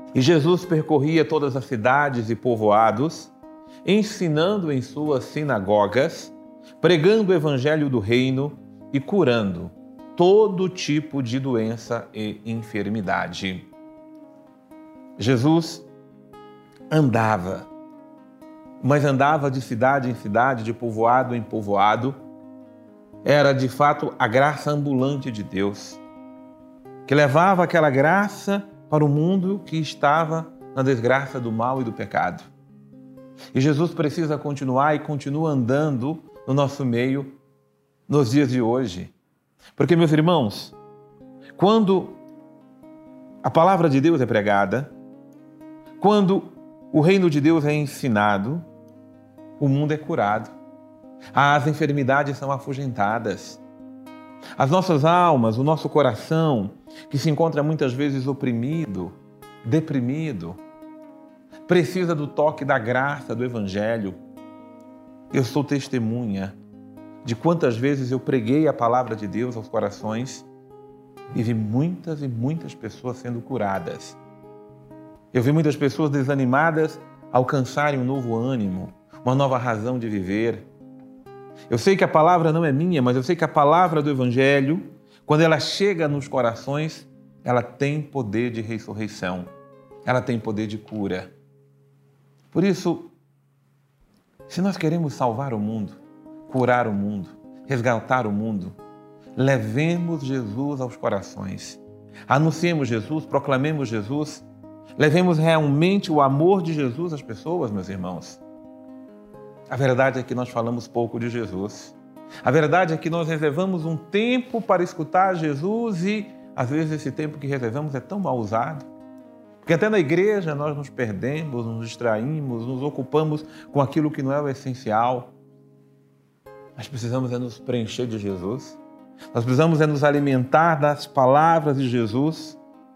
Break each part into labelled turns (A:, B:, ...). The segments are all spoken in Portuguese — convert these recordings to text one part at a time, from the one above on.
A: E Jesus percorria todas as cidades e povoados, ensinando em suas sinagogas, pregando o evangelho do reino e curando todo tipo de doença e enfermidade. Jesus andava, mas andava de cidade em cidade, de povoado em povoado. Era de fato a graça ambulante de Deus, que levava aquela graça para o mundo que estava na desgraça do mal e do pecado. E Jesus precisa continuar e continua andando no nosso meio nos dias de hoje. Porque, meus irmãos, quando a palavra de Deus é pregada, quando o reino de Deus é ensinado, o mundo é curado. As enfermidades são afugentadas. As nossas almas, o nosso coração, que se encontra muitas vezes oprimido, deprimido, precisa do toque da graça do Evangelho. Eu sou testemunha de quantas vezes eu preguei a palavra de Deus aos corações e vi muitas e muitas pessoas sendo curadas. Eu vi muitas pessoas desanimadas alcançarem um novo ânimo, uma nova razão de viver. Eu sei que a palavra não é minha, mas eu sei que a palavra do Evangelho, quando ela chega nos corações, ela tem poder de ressurreição, ela tem poder de cura. Por isso, se nós queremos salvar o mundo, curar o mundo, resgatar o mundo, levemos Jesus aos corações. Anunciemos Jesus, proclamemos Jesus, levemos realmente o amor de Jesus às pessoas, meus irmãos. A verdade é que nós falamos pouco de Jesus. A verdade é que nós reservamos um tempo para escutar Jesus e, às vezes, esse tempo que reservamos é tão mal usado. Porque até na igreja nós nos perdemos, nos distraímos, nos ocupamos com aquilo que não é o essencial. Nós precisamos nos preencher de Jesus. Nós precisamos nos alimentar das palavras de Jesus.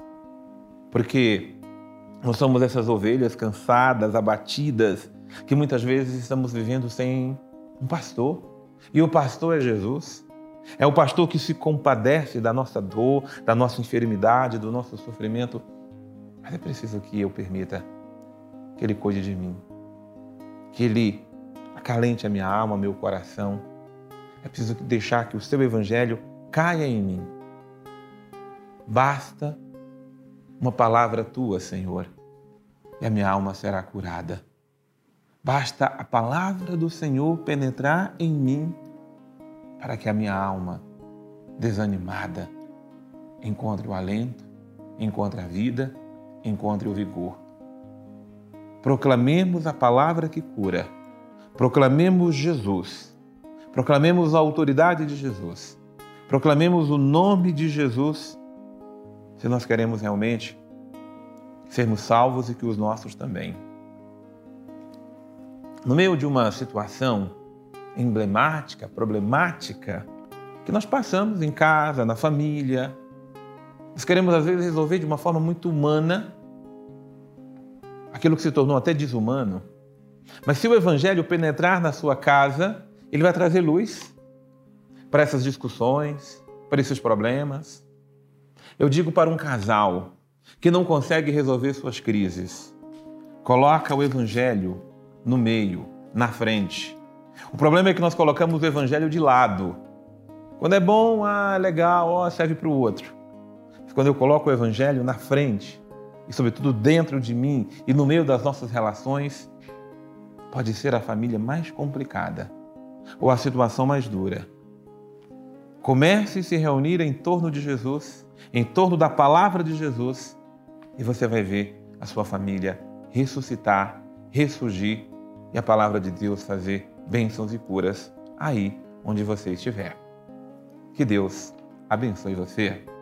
A: Porque nós somos essas ovelhas cansadas, abatidas, que muitas vezes estamos vivendo sem um pastor. E o pastor é Jesus. É o pastor que se compadece da nossa dor, da nossa enfermidade, do nosso sofrimento. Mas é preciso que eu permita que Ele cuide de mim, que Ele acalente a minha alma, meu coração. É preciso deixar que o Seu Evangelho caia em mim. Basta uma palavra Tua, Senhor, e a minha alma será curada. Basta a palavra do Senhor penetrar em mim para que a minha alma, desanimada, encontre o alento, encontre a vida, encontre o vigor. Proclamemos a palavra que cura. Proclamemos Jesus. Proclamemos a autoridade de Jesus. Proclamemos o nome de Jesus, se nós queremos realmente sermos salvos e que os nossos também. No meio de uma situação emblemática, problemática, que nós passamos em casa, na família, nós queremos às vezes resolver de uma forma muito humana aquilo que se tornou até desumano. Mas se o Evangelho penetrar na sua casa, ele vai trazer luz para essas discussões, para esses problemas. Eu digo para um casal que não consegue resolver suas crises, coloca o Evangelho no meio, na frente. O problema é que nós colocamos o Evangelho de lado. Quando é bom, legal, serve para o outro. Mas quando eu coloco o Evangelho na frente, e sobretudo dentro de mim e no meio das nossas relações, pode ser a família mais complicada ou a situação mais dura. Comece a se reunir em torno de Jesus, em torno da palavra de Jesus, e você vai ver a sua família ressuscitar, ressurgir e a palavra de Deus fazer bênçãos e curas aí onde você estiver. Que Deus abençoe você.